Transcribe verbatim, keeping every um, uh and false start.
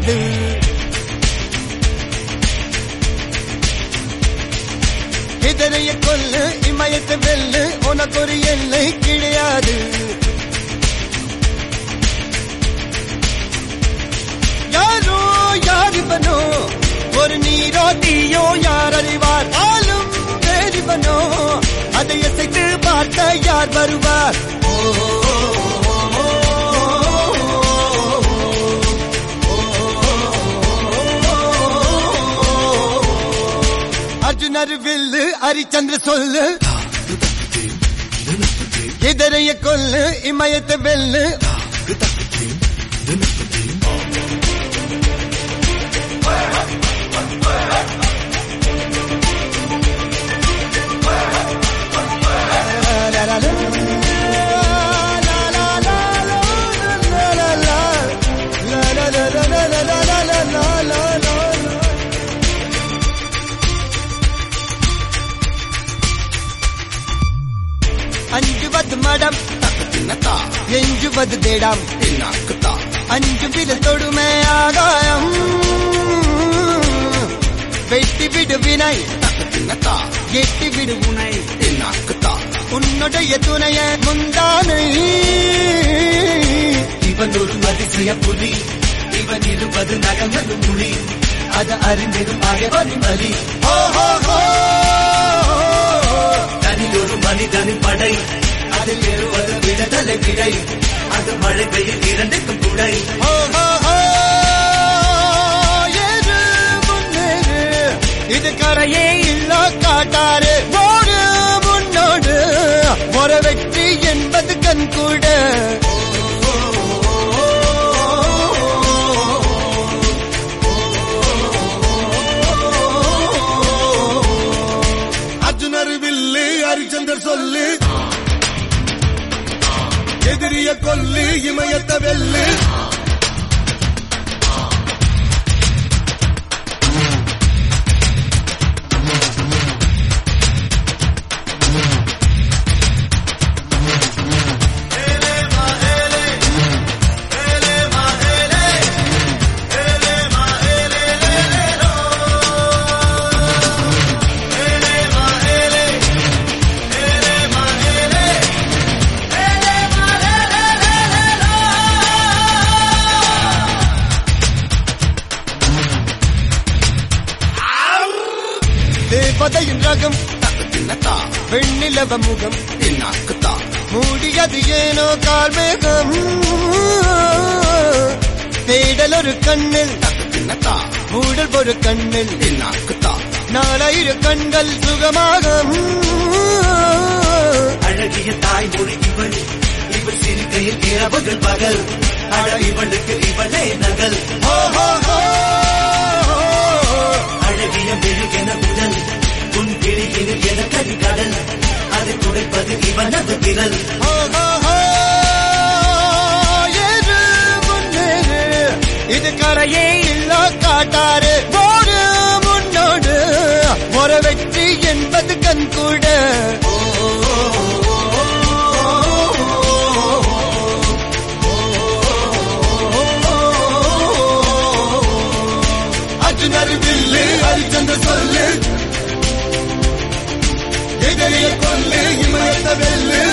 கிடையாது. எதிரைய கொல்லு இமயத்தை வெல்லு உனக்கு ஒரு எல்லை கிடையாது. யாரோ யாரிவனோ ஒரு நீரோ தீயோ யார் அறிவார். ஆளும் வேறிவனோ அதை எசைத்து பார்த்த யார் வருவார். அர்ஜுனர் வில்லு ஹரிச்சந்திர சொல்லு எதிரைய கொல்லு இமயத்தை வெல்லு. அஞ்சுவது மடம் எஞ்சுவது தேடம். அஞ்சு விரல் தொடுமை ஆகாயம் வெட்டி விடு வினை எட்டி விடு உனை. உன்னுடைய துணைய முந்தானை இவன் ஒரு அதிசய புலி. இவன் இருபது நகங்கள் மொழி அது அறிந்திடும் ஆகவன் வலி. தனி ஒரு மனிதனின் படை அதில் எழுவது விடுதலை விடை. அது மழை பெய்யும் இரண்டுக்கும் துடை. இது கரையே இல்ல காட்டாரு ஓடு முன்னோடு ஒரு வெற்றி என்பது கண் கூட. அர்ஜுனர் வில்லு ஹரிச்சந்தர் சொல்லு எதிரிய கொல்லு இமயத்தை வெல்லு. தேவதையின் ரகம் வெண்ணிலவ முகம் மூடியது ஏனோ கார்மேகம். தேடல் ஒரு கண்ணில் மூடல் ஒரு கண்ணில் நாலாயிர கண்கள் சுகமாக. அழகிய தாய்மொழி இவள் இவள் சிரிக்கையில் இரவுகள் பகல். அழ இவளுக்கு இவளே நகல். அழகிய மெழுகென உடல் உன் கிளியில் என கதி கடல். அதை துடைப்பது இவனது விரல். இது கரையே இல்ல காட்டாரு ஓடு முன்னோடு ஒரு வெற்றி என்பது கண் கூட. அர்ஜுனர் வில்லு ஹரிச்சந்திர சொல்லு எதிரிய கொல்லு இமயத்தை வெல்லு.